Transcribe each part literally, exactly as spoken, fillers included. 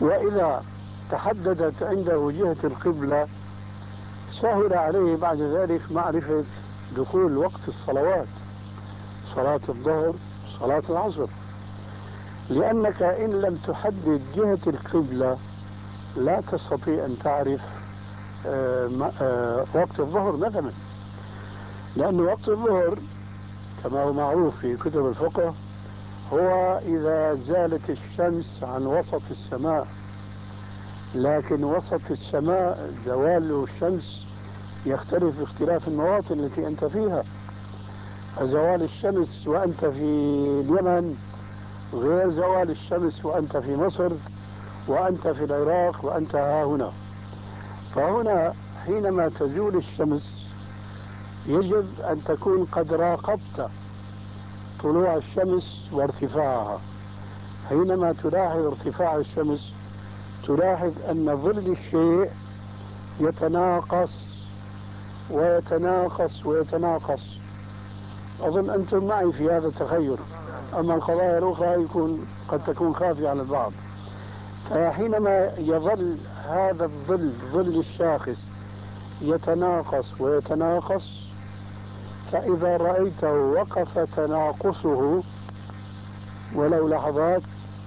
وإذا تحددت عنده جهة القبلة سهل عليه بعد ذلك معرفة دخول وقت الصلوات، صلاة الظهر، صلاة العصر، لأنك إن لم تحدد جهة القبلة لا تستطيع أن تعرف آه آه وقت الظهر مثلا، لأن وقت الظهر كما هو معروف في كتب الفقه هو إذا زالت الشمس عن وسط السماء، لكن وسط السماء زوال الشمس يختلف باختلاف المواطن التي أنت فيها، فزوال الشمس وأنت في اليمن غير زوال الشمس وأنت في مصر وأنت في العراق وأنت ها هنا. فهنا حينما تزول الشمس يجب أن تكون قد راقبت طلوع الشمس وارتفاعها. حينما تلاحظ ارتفاع الشمس تلاحظ أن ظل الشيء يتناقص ويتناقص ويتناقص. أظن أنتم معي في هذا التخيل، أما القضايا الأخرى يكون قد تكون خافية على البعض. فحينما يظل هذا الظل ظل الشاخص يتناقص ويتناقص، فإذا رأيته وقف تناقصه ولو لحظات،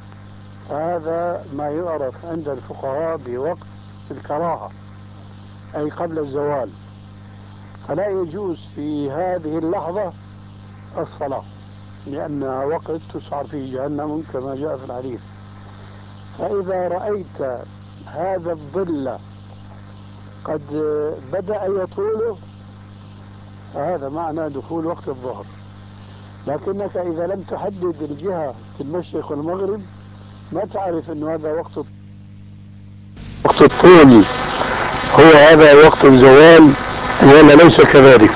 فهذا ما يعرف عند الفقهاء بوقت الكراهة، أي قبل الزوال، فلا يجوز في هذه اللحظة الصلاة لأنها وقت تسعر فيه جهنم كما جاء في الحديث. فإذا رأيت هذا الظل قد بدأ يطول فهذا معنى دخول وقت الظهر، لكنك إذا لم تحدد الجهة في المشرق والمغرب ما تعرف أن هذا وقت وقت الطول هو هذا وقت الزوال ولا ليس كذلك.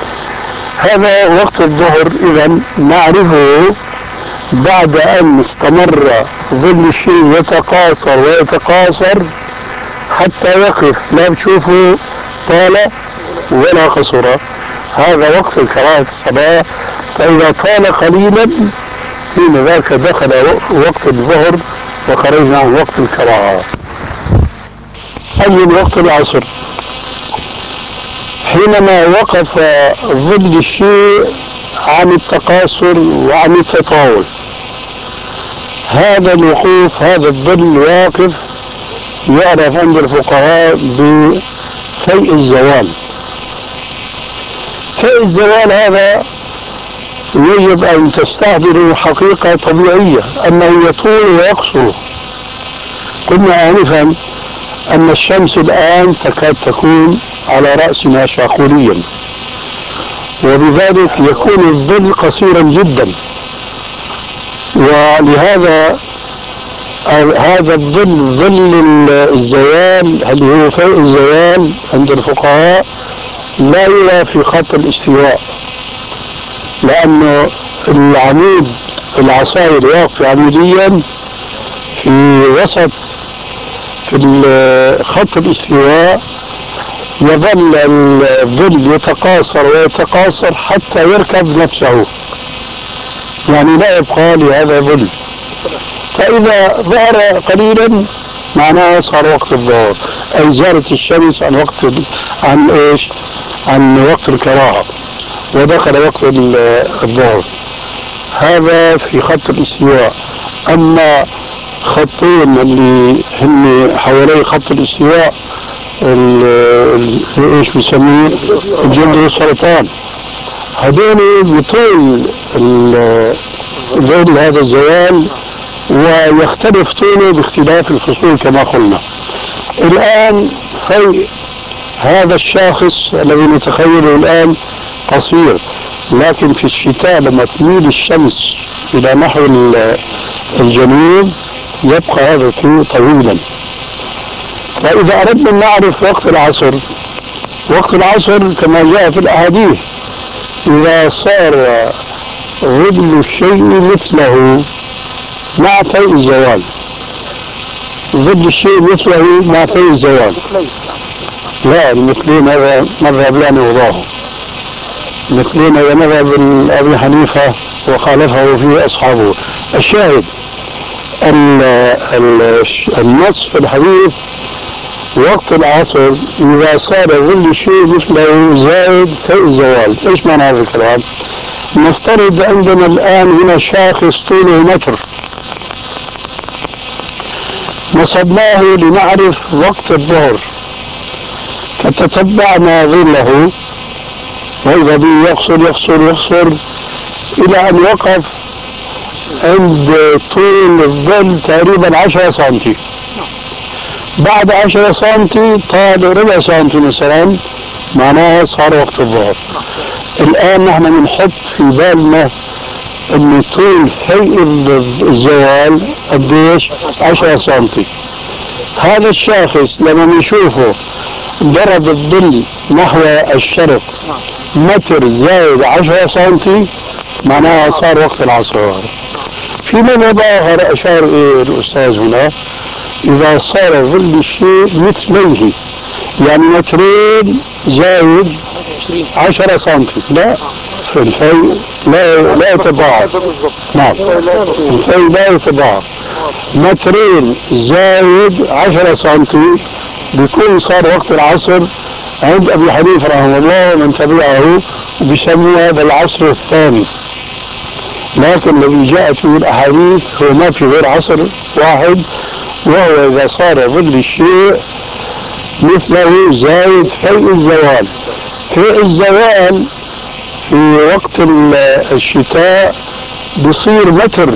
هذا وقت الظهر إذا نعرفه بعد أن استمر ظل الشيء يتقاصر ويتقاصر حتى يقف، لا بتشوفه طال ولا قصر، هذا وقت كراهة الصلاة. فإذا طال قليلا حين ذاك دخل وقت الظهر وخرجنا عن وقت الكراهة. أجل وقت العصر حينما وقف ظل الشيء عن التقاصر وعن التطاول، هذا الوقوف هذا الظل واقف يعرف عند الفقهاء بفيء الزوال. فيء الزوال هذا يجب أن تستحضروا حقيقة طبيعية أنه يطول ويقصر. قلنا آنفا أن الشمس الآن تكاد تكون على رأسنا شاخوليا، وبذلك يكون الظل قصيرا جدا، ولهذا هذا الظل ظل الزوال اللي هو فيء الزوال عند الفقهاء لا يرى في خط الاستواء، لأن العمود العصاير واقف عموديا في وسط في خط الاستواء، يظل الظل يتقاصر ويتقاصر حتى يركب نفسه، يعني لا يبقى لهذا ظل. فإذا ظهر قليلا معناه صار وقت الظهر، أي زالت الشمس عن وقت عن إيش؟ عن وقت الكراهة ودخل وقت الظهر. هذا في خط الاستواء. أما خطين اللي هم حوالي خط الاستواء ايش بيسميه الجلد والسرطان، هذول بطول ظل هذا الزوال ويختلف طوله باختلاف الفصول كما قلنا. الآن في هذا الشاخص الذي نتخيله الآن قصير، لكن في الشتاء لما تميل الشمس إلى نحو الجنوب يبقى هذا طويلا. فإذا أردنا أن نعرف وقت العصر، وقت العصر كما جاء في الأحاديث إذا صار ظل الشيء مثله مع فيء الزوال، ظل الشيء مثله مع فيء الزوال. لا، المثلين هذا مذهب لا نوضاه، المثلين هذا مذهب أبي حنيفة وخالفه فيه أصحابه. الشاهد ال- ال- النص في الحديث وقت العصر إذا صار ظل شيء مثله زائد في الزوال. إيش معنى هذا الكلام؟ نفترض عندنا الآن هنا شاخص طوله متر، نصبناه لنعرف وقت الظهر، فتتبعنا ظله وإذا به يقصر يقصر يقصر إلى أن وقف عند طول الظل تقريبا عشرة سنتي. بعد عشرة سنتي طال ربع سنتي مثلا، معناها صار وقت الظهر. الآن نحن بنحط في بالنا أن طول فيء الزوال قديش؟ عشرة سنتي. هذا الشاخص لما نشوفه ضرب الظل نحو الشرق متر زائد عشرة سنتي، معناها صار وقت العصر. في مذهب آخر أشار إليه الأستاذ هنا، إذا صار ظل الشيء مثليه، يعني مترين زائد عشرة سنتي، لا في الفيء لا لا يتضاعف. نعم، الفيء لا يتضاعف. مترين زائد عشرة سنتي بيكون صار وقت العصر عند أبي حنيفة رحمه الله ومن تبعه، وبيسموه هذا العصر الثاني. لكن الذي جاءت فيه الأحاديث هو ما في غير عصر واحد، وهو إذا صار ظل الشيء مثله زائد فيء الزوال. فيء الزوال في وقت الشتاء بصير متر،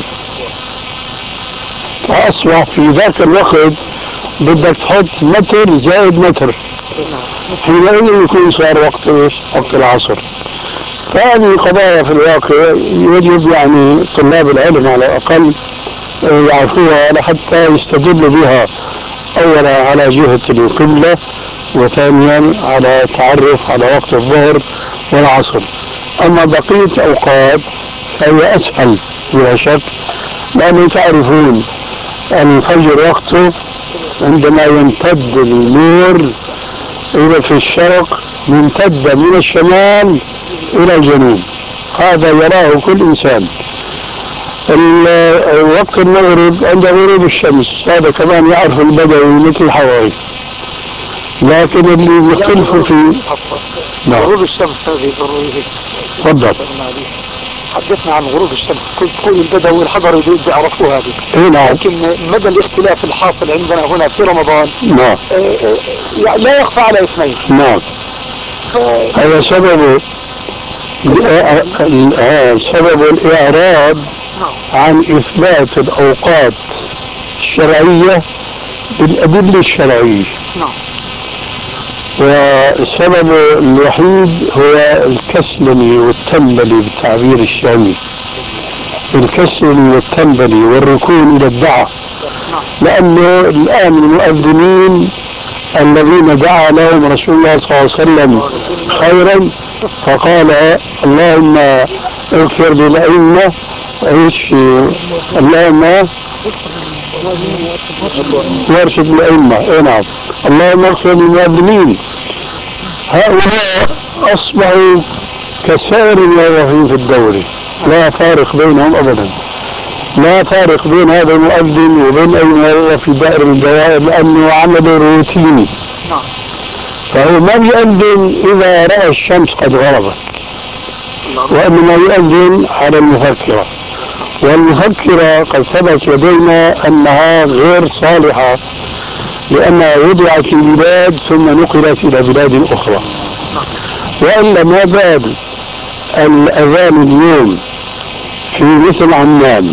فأصبح في ذاك الوقت بدك تحط متر زائد متر، حينئذ يكون صار وقت ايش؟ وقت العصر. فهذه قضايا في الواقع يجب يعني طلاب العلم على الأقل يعرفوها حتى يستدلوا بها، أولا على جهة القبلة، وثانيا على تعرف على وقت الظهر والعصر. أما بقية أوقات فهي أسهل بلا شك، لأنه تعرفون الفجر وقته عندما يمتد النور إلى في الشرق، ممتد من الشمال إلى الجنوب، هذا يراه كل إنسان. وقت المغرب عند غروب الشمس، هذا كمان يعرف البدوي مثل الحواري. لكن اللي يختلفوا فيه غروب الشمس هذه ضرورية. تفضل. حدثنا عن غروب الشمس، كنت تقول البدوي والحضري بيعرفوا هذه. نعم. لكن مدى الاختلاف الحاصل عندنا هنا في رمضان نعم. يعني لا يخفى على اثنين. نعم. هذا سببه سبب الإعراض عن إثبات الأوقات الشرعية بالأدلة الشرعية. نعم. والسبب الوحيد هو الكسلني والتنبلي بالتعبير الشامي، الكسلني والتنبلي والركون إلى الدعاء. لأنه الآن المؤذنين الذين دعا لهم رسول الله صلى الله عليه وسلم خيرا فقال اللهم اغفر للأئمة، ايش اللهم وارشد الأئمة، اي نعم، اللهم اغفر للمؤذنين. هؤلاء أصبحوا كسائر الموظفين في الدولة، لا فارق بينهم أبدا، لا فارق بين هذا المؤذن وبين أي موظف في دائرة من الدوائر، لأنه عمله روتيني. فهو ما بيؤذن إذا رأى الشمس قد غربت، وإنما يؤذن على المفكرة، والمفكرة قد ثبت لدينا أنها غير صالحة، لأنها وضعت في بلاد ثم نقلت إلى بلاد أخرى. وإلا ما بال الأذان اليوم في مثل عمان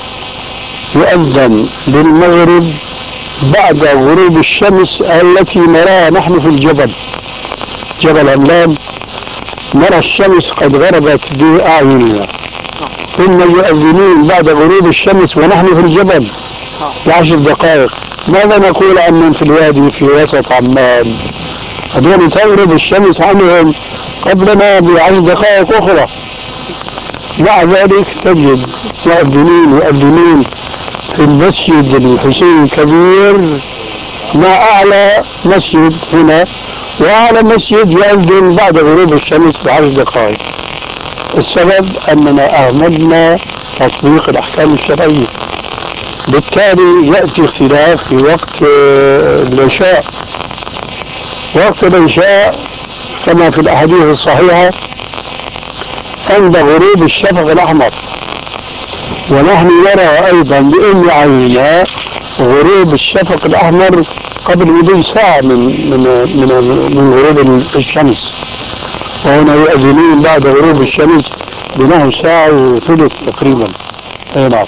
يؤذن بالمغرب بعد غروب الشمس التي نراها نحن في الجبل، جبل عمان، نرى الشمس قد غربت بأعيننا، ثم يؤذنون بعد غروب الشمس ونحن في الجبل بعشر دقائق. ماذا نقول عن من في الوادي في وسط عمان؟ هذول تغرب الشمس عنهم قبلنا بعشر دقائق أخرى. مع ذلك تجد مؤذنين يؤذنون في المسجد الحسين الكبير مع أعلى مسجد هنا، وأعلى مسجد يؤذن بعد غروب الشمس بعشر دقائق. السبب أننا أهملنا تطبيق الأحكام الشرعية. بالتالي يأتي اختلاف في وقت آه، العشاء. وقت العشاء كما في الأحاديث الصحيحة عند غروب الشفق الأحمر، ونحن نرى أيضا بأم عيننا غروب الشفق الأحمر قبل مضي ساعة من من من من غروب الشمس، وهنا يؤذنون بعد غروب الشمس بنحو ساعة وثلث تقريبا. أي نعم.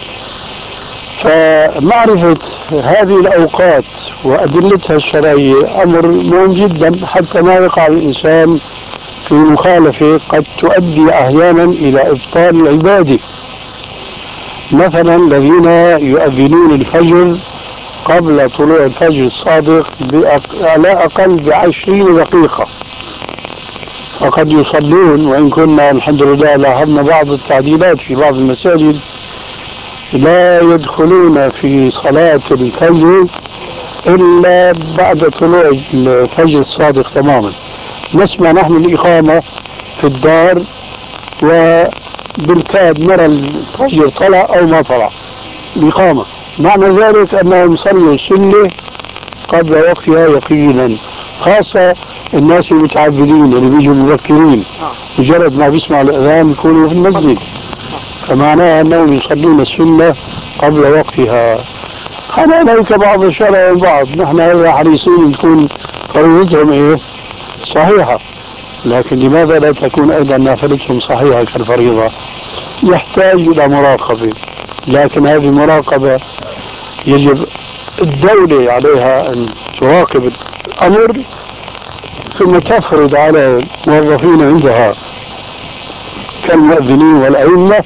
فمعرفة هذه الأوقات وأدلتها الشرعية أمر مهم جدا حتى ما يقع الإنسان في مخالفة قد تؤدي أحيانا إلى إبطال العبادة. مثلا الذين يؤذنون الفجر قبل طلوع الفجر الصادق على أقل بعشرين دقيقة، فقد يصلون، وإن كنا الحمد لله لاحظنا بعض التعديلات في بعض المساجد لا يدخلون في صلاة الفجر إلا بعد طلوع الفجر الصادق تماما. نسمع نحن الإقامة في الدار وبالكاد نرى الفجر طلع أو ما طلع الإقامة، معنى ذلك أنهم صلوا السنة قبل وقتها يقينا، خاصة الناس المتعبدين اللي بيجوا مبكرين مجرد ما بيسمعوا الأذان يكونوا في المسجد، فمعناها أنهم يصلون السنة قبل وقتها. هذا ليس بعض الشرع البعض، نحن حريصين تكون فريضتهم إيه صحيحة، لكن لماذا لا تكون أيضا نافلتهم صحيحة كالفريضة؟ يحتاج إلى مراقبة، لكن هذه المراقبة يجب الدولة عليها أن تراقب الأمر ثم تفرض على الموظفين عندها كالمؤذنين والأئمة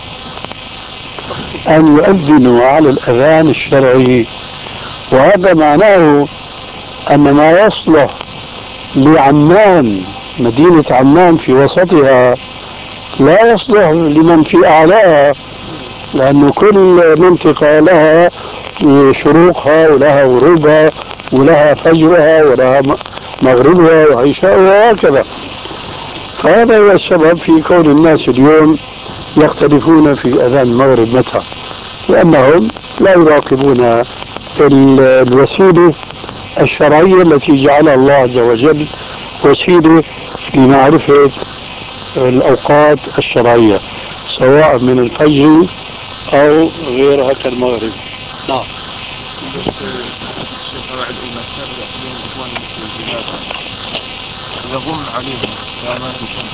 أن يؤذنوا على الأذان الشرعي. وهذا معناه أن ما يصلح لعمان، مدينة عمان في وسطها، لا يصلح لمن في أعلاها، لأن كل منطقة لها شروقها ولها غروبها ولها فجرها ولها مغربها وعشاءها وهكذا. فهذا هو السبب في كون الناس اليوم يختلفون في أذان المغرب متى، لأنهم لا يراقبون الوسيلة الشرعية التي جعلها الله عز وجل وسيلة لمعرفة الأوقات الشرعية سواء من الفجر أو غيرها كالمغرب. نعم. بس الشيخ بعد ما كان يأخذون الإخوان المسلمين إذا ظن عليهم كامات وشمس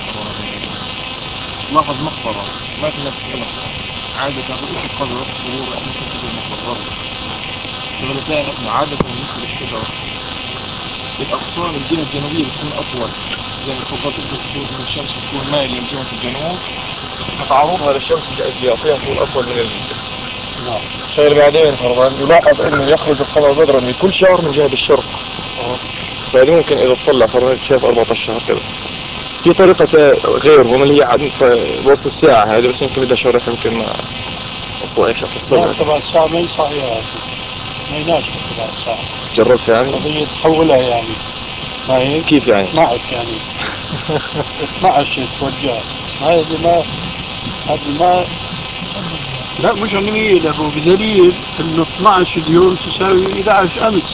لاحظ مقبرة ما في نفس المقبرة عادة غسل القبر ظهور احنا كتب المقبرات ولكن احنا عادة مثل الشجرة الأغصان الجهة الجنوبية بتكون أطول، زي ما تفضلت تكون من الشمس بتكون مايلة لجهة الجنوب، فتعرضها للشمس بيعطيها طول أطول من الجهة. نعم. شغل بعدين فرضا يلاحظ إنه يخرج القمر بدرا من كل شهر من جهة الشرق. أه. فهذه ممكن إذا تطلع فرضا شايف أربعة عشر شهر كذا. في طريقة غيرهم اللي هي عاد وسط الساعة هذه، بس يمكن بدها شرح يمكن ما أصلا إيش أفصلها. لا تبع الساعة ما هي صحيحة، ما يناسب تبع الساعة. جربت يعني؟ قضية تحولها يعني. ما هي؟ كيف يعني؟ اثنعش يعني. اثنعش توجه. هذا ما هذا ما لا مش عنوية له، بدليل انه اثنعش اليوم تساوي احد عشر امس.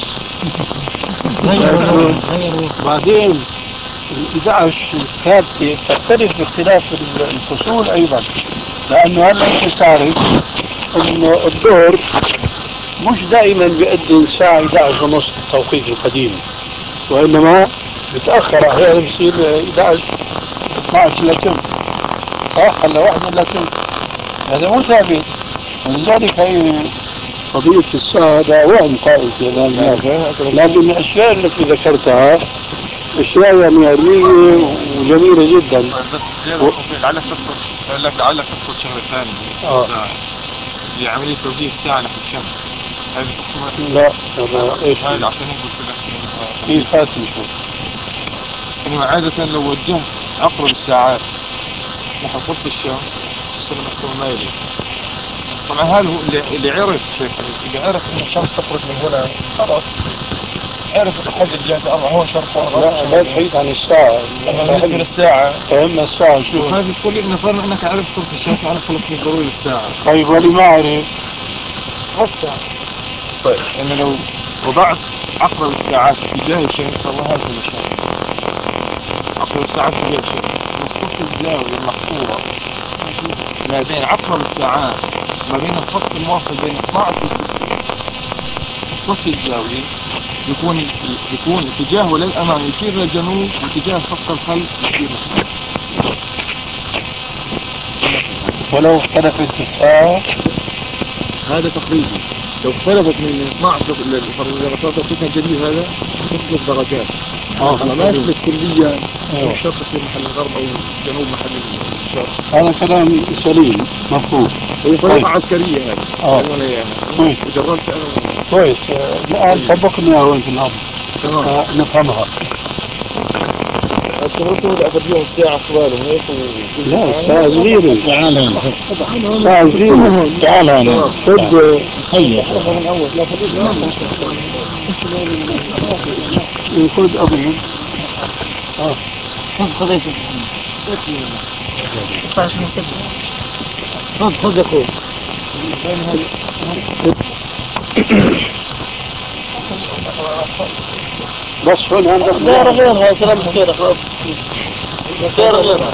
بعدين ال احد عشر الثابتة تختلف باختلاف الفصول ايضا، لانه هلا انت تعرف انه الظهر مش دائما بيأذن الساعة احد عشر ونص التوقيت القديم، وانما بتأخر احيانا بصير احد عشر اثنعش الا تلت، صح هلا واحدة الا تلت، هذا مو ثابت. ولذلك هي قضية الساعة هذا وهم قائم في هذا الناس، لكن الأشياء التي ذكرتها أشياء يعني علمية وجميلة جدا. بس زيادة لعلك تقصد لك لعلك تقصد شغلة ثانية آه. الساعة هي عملية توجيه الساعة نحو الشمس. هذه لا أنا إيش هذا عشان هيك قلت لك كيف هات نشوف. إنه عادة لو وجهت عقرب الساعات نحو قرص الشمس تصير تكون مايلة. طبعا هذا هو اللي, اللي عرف شيء اللي عرف إن الشمس تخرج من هنا خلاص عرف الحد جهة الأرض هون شرق وغرب. لا لا تحيط عن الساعة. بالنسبة للساعة فهمنا الساعة شو؟ هذه تقول لي نفترض إنك عرفت قرص الشمس وعرفت خلص من ضروري الساعة. طيب ولي ما أعرف طيب أنا لو وضعت عقرب الساعات اتجاه شيء فهو هذا المشاكل. عقرب الساعات اتجاه شيء نصف الزاوية المحفورة ما بين عقرب الساعات وما بين الخط المواصل بين اثنا عشر و ستين صف الزاوية يكون يكون اتجاهه للأمام يشير للجنوب واتجاه خط الخلف يشير للشمال. ولو اختلفت الساعة هذا تقريبي. لو اختلفت من اثنا عشر للخط الجديد هذا تختلف درجات. اه أنا ما أثبت كليا أيوه. مش شرط يصير محل الغرب أو جنوب محل الشرق. هذا كلام سليم مفهوم. هي طريقة طيب. عسكرية هذه. اه كويس وجربت أنا. كويس الآن طبقنا وين في الأرض تمام. آه نفهمها. اشتغلت أخذ الساعة طوال هيك لا الساعة صغيرة. تعال هنا الساعة صغيرة. تعال هنا خذ هيا من أول لا خذ أبيض. اه خذ خذ خذ خذ يا اخوي. بس هون عندك غير غيرها سلام خير خلاص غير غيرها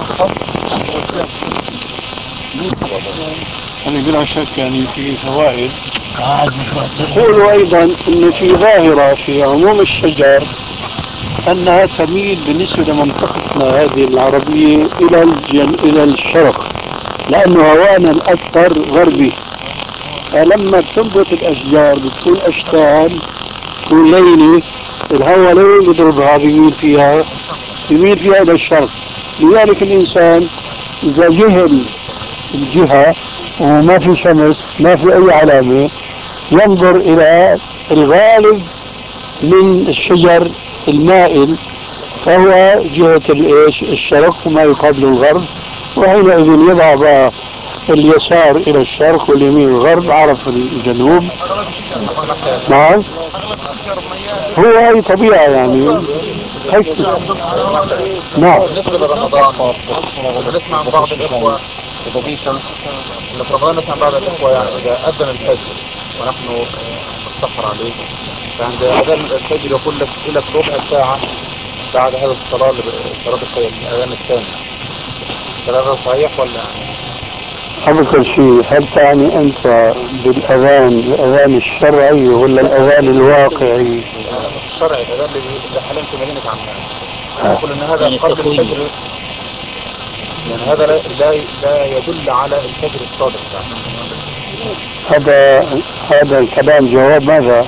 يعني بلا شك يعني في فوائد. يقول أيضا أن في ظاهرة في عموم الشجر أنها تميل بالنسبة لمنطقتنا هذه العربية إلى الجن... إلى الشرق لأنه هوانا الأكثر غربي. فلما بتنبت الأشجار بتكون أشكال تكون ليلة الهواء لين يضربها بيميل فيها يميل فيها إلى الشرق. لذلك الإنسان إذا جهل الجهة وما في شمس ما في أي علامة ينظر إلى الغالب من الشجر المائل فهو جهة الإيش الشرق وما يقابل الغرب وحينئذ يضع بقى اليسار إلى الشرق واليمين الغرب عرف الجنوب. نعم هو هاي طبيعة يعني هيك. نعم بالنسبة لرمضان بنسمع عن بعض الإخوة إذا في شمس إن في رمضان نسمع بعض الإخوة يعني إذا أذن الفجر ونحن نتسحر عليه فعند أذان الفجر يقول لك لك ربع ساعة بعد هذا الصلاة صلاة الأذان الثاني. هذا صحيح ولا؟ قبل كل شيء هل تعني أنت بالأذان الأذان الشرعي ولا الأذان الواقعي؟ الشرعي الأذان اللي حاليا في مدينة عمان يقول إن هذا قبل الفجر يعني هذا لا, لا, لا يدل على الفجر الصادق يعني. هذا هذا الكلام جواب ماذا؟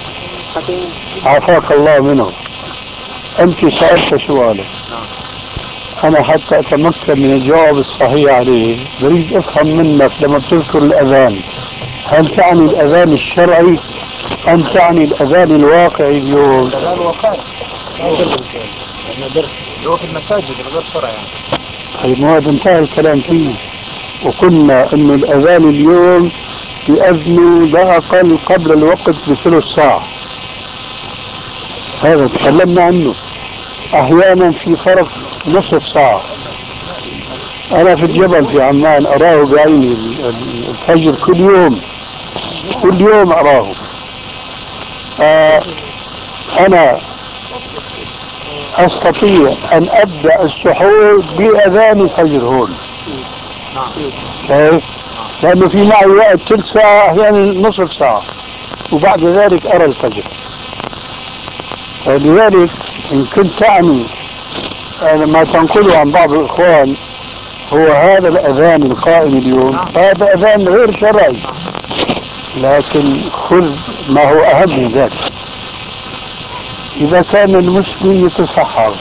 عافاك الله منه. أنت سألت سؤالك أنا حتى أتمكن من الجواب الصحيح عليه بريد أفهم منك لما بتذكر الأذان هل تعني الأذان الشرعي أم تعني الأذان الواقعي اليوم؟ الأذان الواقعي هو في المساجد غير شرعي يعني. طيب ما هذا انتهى الكلام فيه وقلنا أن الأذان اليوم يؤذن لا أقل قبل الوقت بثلث ساعة. هذا تكلمنا عنه. أحيانا في فرق نصف ساعة. أنا في الجبل في عمان أراه بعيني الفجر كل يوم كل يوم أراه. آه أنا أستطيع أن أبدأ السحور بأذان الفجر هون. كيف؟ لأنه في معي وقت ثلث ساعة أحيانا نصف ساعة وبعد ذلك أرى الفجر. فلذلك إن كنت تعني ما تنقله عن بعض الإخوان هو هذا الأذان القائم اليوم هذا أذان غير شرعي لكن خذ ما هو أهم من ذلك. إذا كان المسلم يتسحر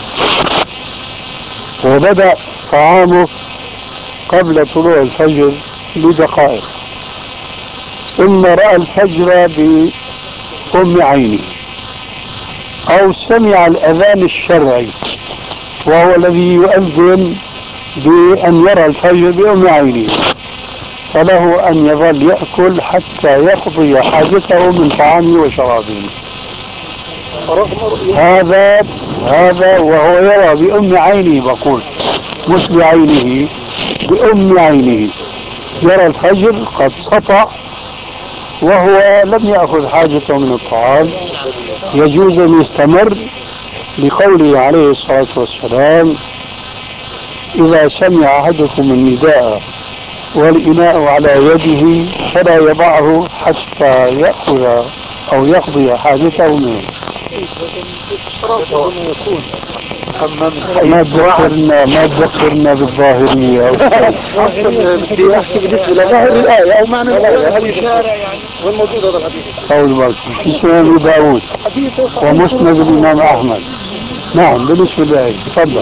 وبدأ طعامه قبل طلوع الفجر بدقائق ثم رأى الفجر بأم عينه أو سمع الأذان الشرعي وهو الذي يؤذن بأن يرى الفجر بأم عينه فله أن يظل يأكل حتى يقضي حاجته من طعامه وشرابه. هذا هذا وهو يرى بأم عينه بقول مش بعينه بأم عينه يرى الفجر قد سطع وهو لم يأخذ حاجته من الطعام يجوز أن يستمر لقوله عليه الصلاة والسلام إذا سمع أحدكم النداء والإناء على يده فلا يضعه حتى يأخذ أو يقضي حاجته منه. ما تذكرنا ما تذكرنا بالظاهرية أو بدي احكي بالنسبه لظاهر الايه او معنى الايه وين موجود هذا الحديث؟ قول بالكم في سنن أبي داود ومسند الإمام أحمد. نعم بالنسبة لي تفضل.